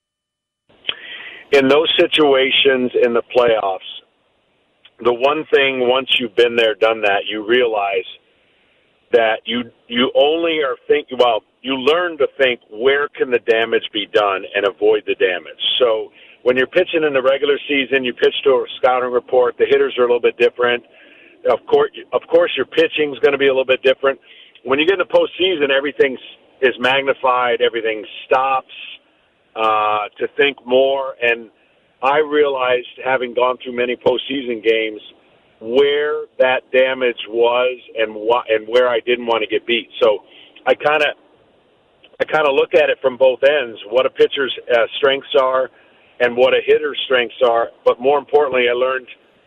In those situations in the playoffs, the one thing, once you've been there, done that, you realize that you only are thinking, you learn to think, where can the damage be done and avoid the damage. So when you're pitching in the regular season, you pitch to a scouting report, the hitters are a little bit different. Of course, your pitching is going to be a little bit different. When you get in the postseason, everything is magnified, everything stops to think more. And I realized, having gone through many postseason games, where that damage was and where I didn't want to get beat. So I kind of look at it from both ends: what a pitcher's strengths are and what a hitter's strengths are. But more importantly, I learned,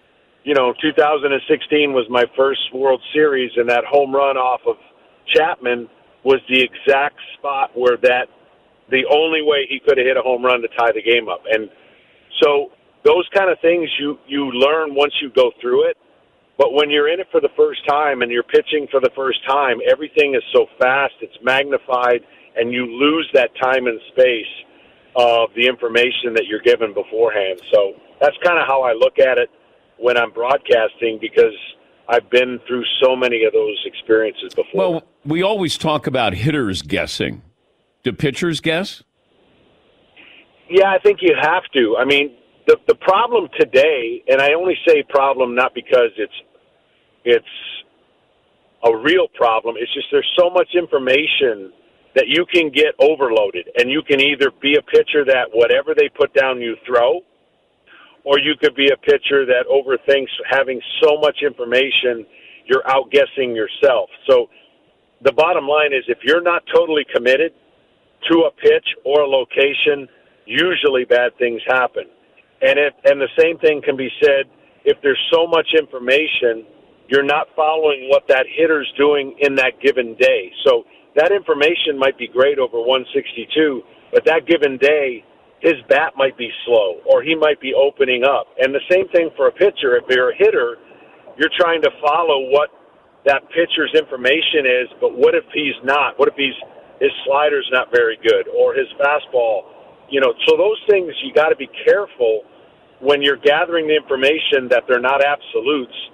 2016 was my first World Series, and that home run off of Chapman was the exact spot where the only way he could have hit a home run to tie the game up. And so those kind of things you learn once you go through it. But when you're in it for the first time and you're pitching for the first time, everything is so fast, it's magnified, and you lose that time and space of the information that you're given beforehand. So that's kind of how I look at it when I'm broadcasting, because I've been through so many of those experiences before. Well, we always talk about hitters guessing. Do pitchers guess? Yeah, I think you have to. I mean, the problem today, and I only say problem not because it's a real problem, it's just there's so much information that you can get overloaded, and you can either be a pitcher that whatever they put down you throw, or you could be a pitcher that overthinks having so much information you're outguessing yourself. So the bottom line is, if you're not totally committed to a pitch or a location, usually bad things happen. And the same thing can be said if there's so much information, you're not following what that hitter's doing in that given day. So that information might be great over 162, but that given day, his bat might be slow, or he might be opening up. And the same thing for a pitcher. If you're a hitter, you're trying to follow what that pitcher's information is, but what if he's not? What if his slider's not very good, or his fastball? So those things, you got to be careful when you're gathering the information that they're not absolutes.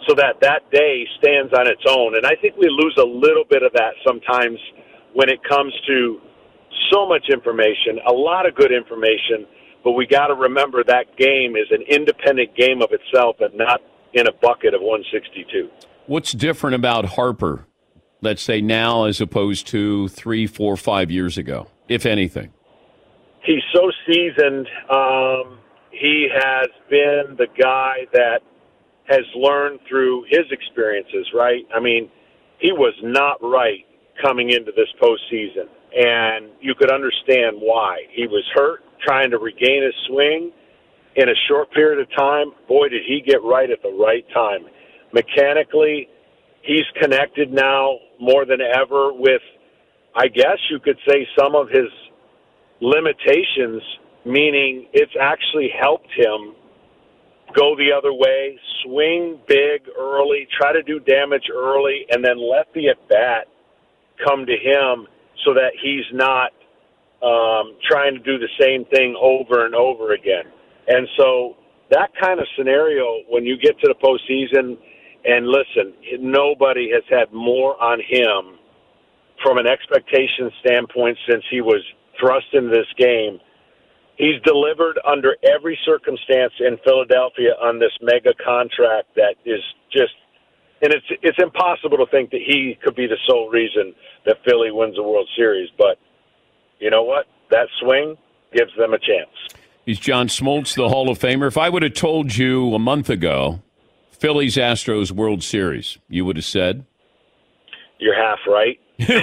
so that day stands on its own. And I think we lose a little bit of that sometimes when it comes to so much information, a lot of good information, but we got to remember that game is an independent game of itself and not in a bucket of 162. What's different about Harper, let's say now, as opposed to 3, 4, 5 years ago, if anything? He's so seasoned. He has been the guy that has learned through his experiences, right? I mean, he was not right coming into this postseason, and you could understand why. He was hurt, trying to regain his swing in a short period of time. Boy, did he get right at the right time. Mechanically, he's connected now more than ever with, I guess you could say, some of his limitations, meaning it's actually helped him go the other way, swing big early, try to do damage early, and then let the at-bat come to him so that he's not trying to do the same thing over and over again. And so that kind of scenario, when you get to the postseason, and listen, nobody has had more on him from an expectation standpoint since he was thrust into this game. He's delivered under every circumstance in Philadelphia on this mega contract that is just, and it's impossible to think that he could be the sole reason that Philly wins the World Series. But you know what? That swing gives them a chance. He's John Smoltz, the Hall of Famer. If I would have told you a month ago, Phillies Astros World Series, you would have said? You're half right.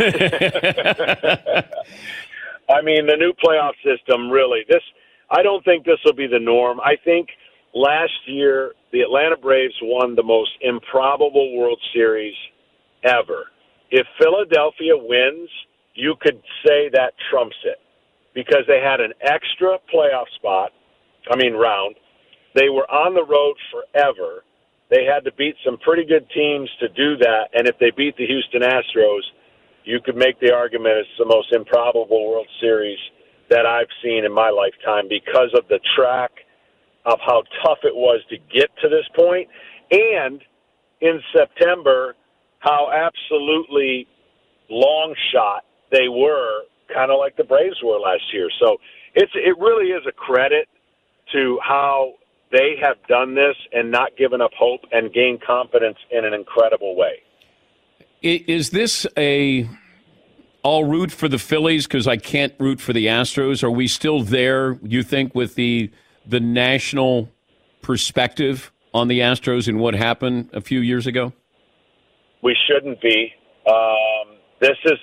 I mean, the new playoff system, really, I don't think this will be the norm. I think last year the Atlanta Braves won the most improbable World Series ever. If Philadelphia wins, you could say that trumps it because they had an extra playoff round. They were on the road forever. They had to beat some pretty good teams to do that, and if they beat the Houston Astros, you could make the argument it's the most improbable World Series that I've seen in my lifetime because of the track of how tough it was to get to this point, and in September, how absolutely long shot they were, kind of like the Braves were last year. So it really is a credit to how they have done this and not given up hope and gained confidence in an incredible way. Is this I'll root for the Phillies because I can't root for the Astros? Are we still there, you think, with the national perspective on the Astros and what happened a few years ago? We shouldn't be. This is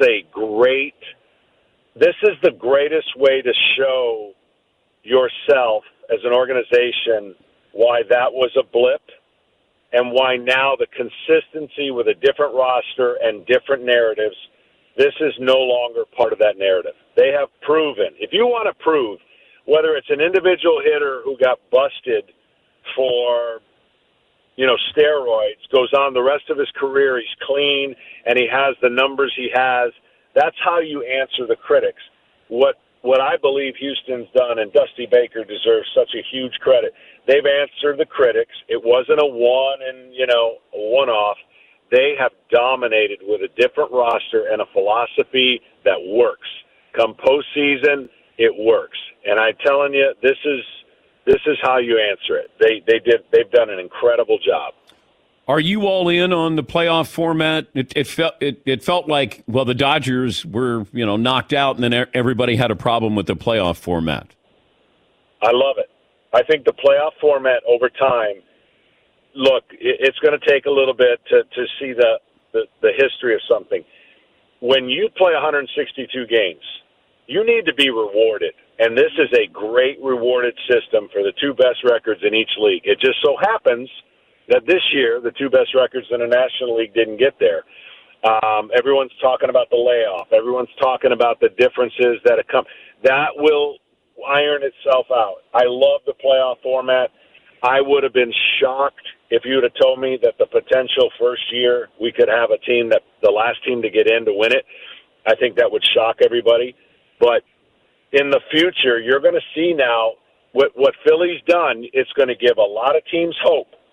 the greatest way to show yourself as an organization why that was a blip and why now the consistency with a different roster and different narratives, this is no longer part of that narrative. They have proven, if you want to prove, whether it's an individual hitter who got busted for, steroids, goes on the rest of his career, he's clean, and he has the numbers he has, that's how you answer the critics. What I believe Houston's done, and Dusty Baker deserves such a huge credit, they've answered the critics. It wasn't a one-off. They have dominated with a different roster and a philosophy that works. Come postseason, it works. And I'm telling you, this is how you answer it. They've done an incredible job. Are you all in on the playoff format? It felt like, well, the Dodgers were, knocked out, and then everybody had a problem with the playoff format. I love it. I think the playoff format over time, look, it's going to take a little bit to see the history of something. When you play 162 games, you need to be rewarded. And this is a great rewarded system for the two best records in each league. It just so happens that this year, the two best records in the National League didn't get there. Everyone's talking about the layoff. Everyone's talking about the differences that have come. That will iron itself out. I love the playoff format. I would have been shocked if you would have told me that the potential first year we could have a team that the last team to get in to win it. I think that would shock everybody. But in the future, you're going to see now what Philly's done. It's going to give a lot of teams hope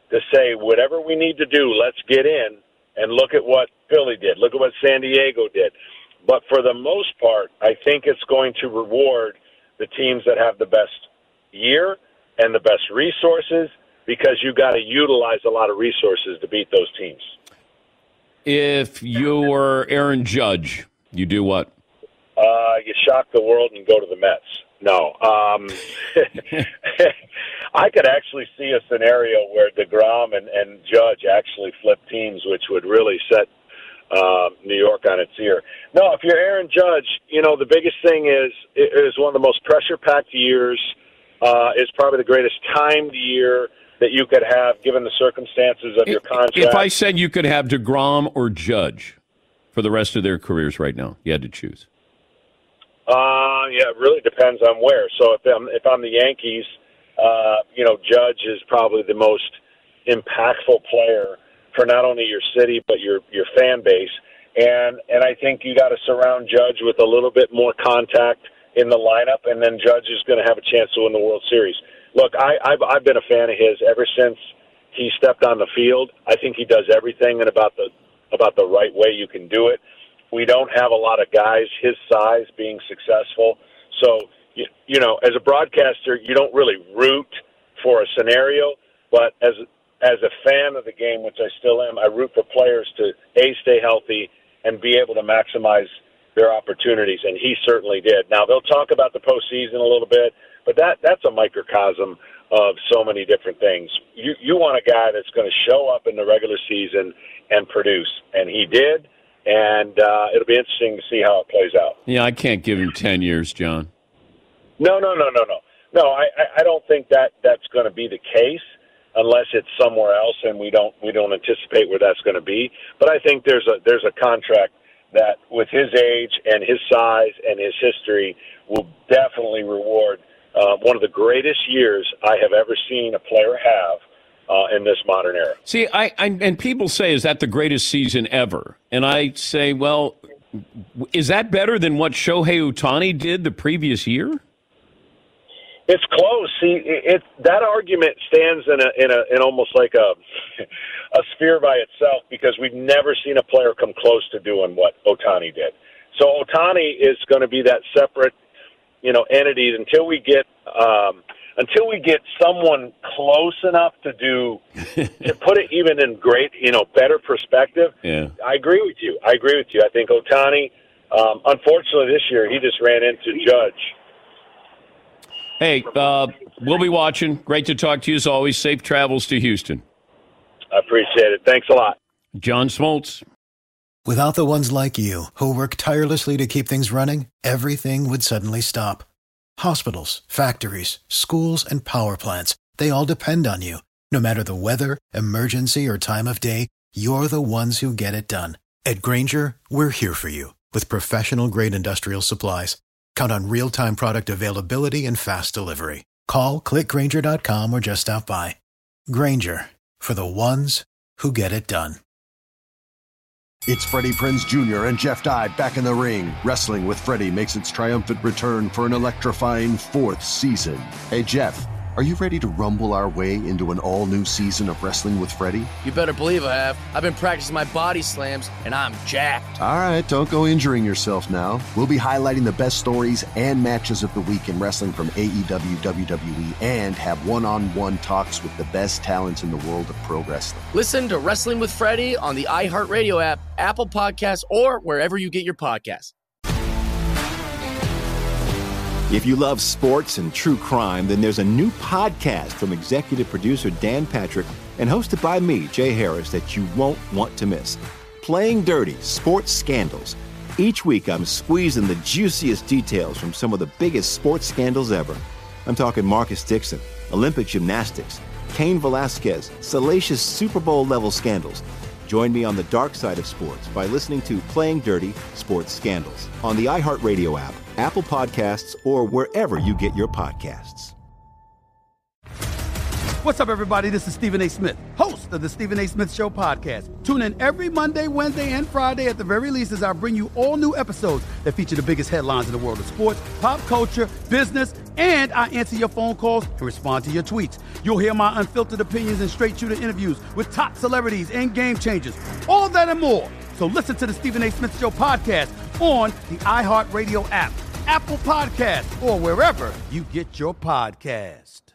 to say, whatever we need to do, let's get in and look at what Philly did. Look at what San Diego did. But for the most part, I think it's going to reward the teams that have the best year and the best resources, because you got to utilize a lot of resources to beat those teams. If you were Aaron Judge, you do what? You shock the world and go to the Mets. No. I could actually see a scenario where DeGrom and Judge actually flip teams, which would really set New York on its ear. No, if you're Aaron Judge, the biggest thing is it is one of the most pressure-packed years. It's probably the greatest timed year that you could have given the circumstances of your contract. If I said you could have DeGrom or Judge for the rest of their careers right now, you had to choose. Yeah, it really depends on where. So if I'm the Yankees, Judge is probably the most impactful player for not only your city but your fan base, and I think you got to surround Judge with a little bit more contact in the lineup, and then Judge is going to have a chance to win the World Series. Look, I've been a fan of his ever since he stepped on the field. I think he does everything in about the right way you can do it. We don't have a lot of guys his size being successful. So, as a broadcaster, you don't really root for a scenario, but as a fan of the game, which I still am, I root for players to, A, stay healthy and be able to maximize their opportunities, and he certainly did. Now, they'll talk about the postseason a little bit, but that's a microcosm of so many different things. You want a guy that's going to show up in the regular season and produce, and he did. And it'll be interesting to see how it plays out. Yeah, I can't give him 10 years, John. No, I don't think that's going to be the case unless it's somewhere else, and we don't anticipate where that's going to be. But I think there's a contract that, with his age and his size and his history, will definitely reward one of the greatest years I have ever seen a player have in this modern era. See, and people say, is that the greatest season ever? And I say, well, is that better than what Shohei Ohtani did the previous year? It's close. See, that argument stands in almost like a sphere by itself, because we've never seen a player come close to doing what Ohtani did. So Ohtani is going to be that separate, entity until we get someone close enough to put it even in great, better perspective. Yeah. I agree with you. I think Ohtani, unfortunately this year, he just ran into Judge. Hey, we'll be watching. Great to talk to you as always. Safe travels to Houston. I appreciate it. Thanks a lot. John Smoltz. Without the ones like you, who work tirelessly to keep things running, everything would suddenly stop. Hospitals, factories, schools, and power plants, they all depend on you. No matter the weather, emergency, or time of day, you're the ones who get it done. At Grainger, we're here for you with professional-grade industrial supplies. Count on real-time product availability and fast delivery. Call, clickgrainger.com, or just stop by. Grainger, for the ones who get it done. It's Freddie Prinze Jr. and Jeff Dye back in the ring. Wrestling with Freddie makes its triumphant return for an electrifying 4th season. Hey, Jeff, are you ready to rumble our way into an all-new season of Wrestling with Freddie? You better believe I have. I've been practicing my body slams, and I'm jacked. All right, don't go injuring yourself now. We'll be highlighting the best stories and matches of the week in wrestling from AEW, WWE, and have one-on-one talks with the best talents in the world of pro wrestling. Listen to Wrestling with Freddie on the iHeartRadio app, Apple Podcasts, or wherever you get your podcasts. If you love sports and true crime, then there's a new podcast from executive producer Dan Patrick and hosted by me, Jay Harris, that you won't want to miss. Playing Dirty: Sports Scandals. Each week, I'm squeezing the juiciest details from some of the biggest sports scandals ever. I'm talking Marcus Dixon, Olympic gymnastics, Cain Velasquez, salacious Super Bowl-level scandals. Join me on the dark side of sports by listening to Playing Dirty: Sports Scandals on the iHeartRadio app, Apple Podcasts, or wherever you get your podcasts. What's up, everybody? This is Stephen A. Smith, host host of the Stephen A. Smith Show podcast. Tune in every Monday, Wednesday, and Friday at the very least as I bring you all new episodes that feature the biggest headlines in the world of sports, pop culture, business, and I answer your phone calls and respond to your tweets. You'll hear my unfiltered opinions and straight-shooter interviews with top celebrities and game changers. All of that and more. So listen to the Stephen A. Smith Show podcast on the iHeartRadio app, Apple Podcasts, or wherever you get your podcasts.